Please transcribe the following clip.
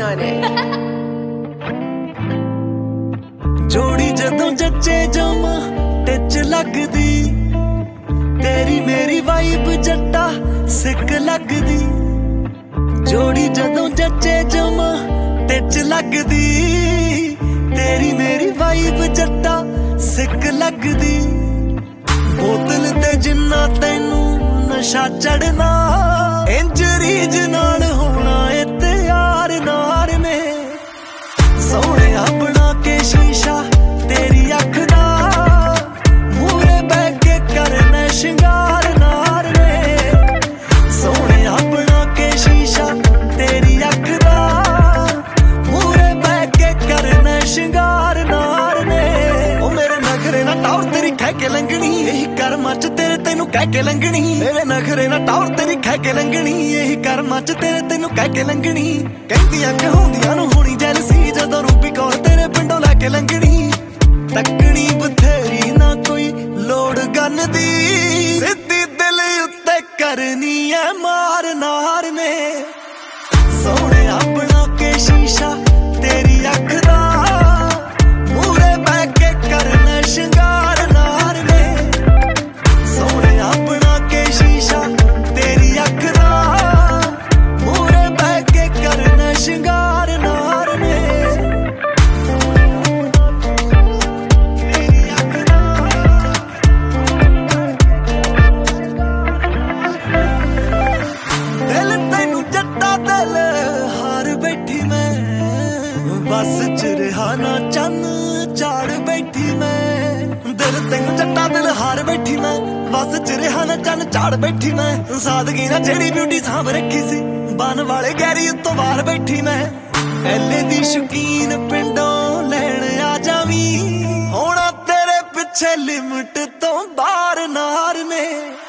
on it. जोड़ी जदों जच्चे जावां टिच लगदी, तेरी मेरी वाइब जट्टा सिक लगदी। जोड़ी जदों जच्चे जावां टिच लगदी, तेरी मेरी वाइब जट्टा सिक लगदी। बोतल ते जिन्ना तैनू नशा चढ़ना, इंज रीज नाल होना ए ते यार नार ने। सोहणिया बना के शीशा तेरी अख दा, मूरे बह के करना शिंगार नार ने। सोहणिया बना के शीशा तेरी अख दा, मूरे बह के करना शिंगार नार ने। ओ मेरे नखरे ना टावर तेरी खै के लंघनी, यही कर्मां च तेरे तैनू कह के लंघनी। मेरे नखरे ना टावर तेरी खै के लंघनी, यही कर्मां च तेरे तैनू कह के लंघनी। कहंदियां कहूंदियां नू होनी जैलसी, जदों रूपी कौल तेरे पिंडों लैके लंघनी। तकनी बथेरी ना कोई लोड़ गन दी, सिद्धी दिल उत्ते करनी है मार नार ने। सोहणिया बना के शीशा तेरी अख दा, मूरे बह के करना शिंगार नार ने। सोहणिया बना के शीशा तेरी अख दा, मूरे बह के करना शिंगार नार ने। दिल तैनू जट्टा दिल हार बैठी मैं, बस च रिहा ना चन्न चाड़ बैठी मैं। दिल तैनू जट्टा दिल हार बैठी मैं, बस च रिहा ना चन्न चाड़ बैठी मैं। सादगी ना जेड़ी ब्यूटी सांभ रखी सी, बन वाले गैरी उत्तों बाहर बैठी मैं। एले दी शौकीन पिंडों लैण आ जावी, होना तेरे पिछे लिमिट तो बाहर नार ने।